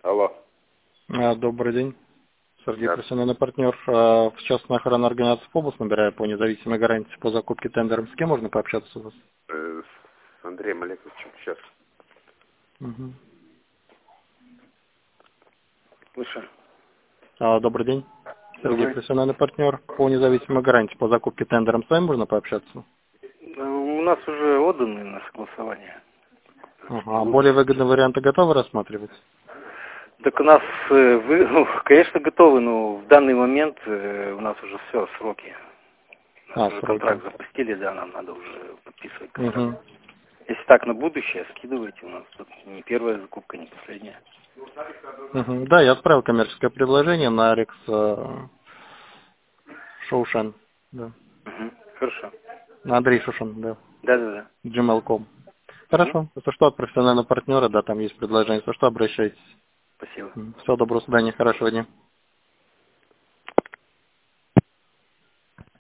Алло. Добрый день. Сергей, Да. профессиональный партнер в частной охранной организации ФОБУС, набираю по независимой гарантии по закупке тендером. С кем можно пообщаться у вас? С Андреем Олеговичем сейчас. Мгм. Слушай. Добрый день. Сергей, Добрый. профессиональный партнер по независимой гарантии по закупке тендером. С вами можно пообщаться? У нас уже отданы на согласование. Ага. А более выгодные варианты готовы рассматривать? Так у нас, конечно, готовы, но в данный момент у нас уже все, сроки. У нас уже Сроки. контракт запустили, да, нам надо уже подписывать контракт. Угу. Если так, на будущее скидывайте, у нас тут не первая закупка, не последняя. Угу. Да, я отправил коммерческое предложение на Алекс Шоушен. Да. Угу. Хорошо. На Андрей Шушен, да. Да-да-да. gmail.com. Угу. Хорошо. Если что, от профессионального партнера, да, там есть предложение. Если что, обращайтесь. Спасибо. Всего доброго, свидания, хорошего дня.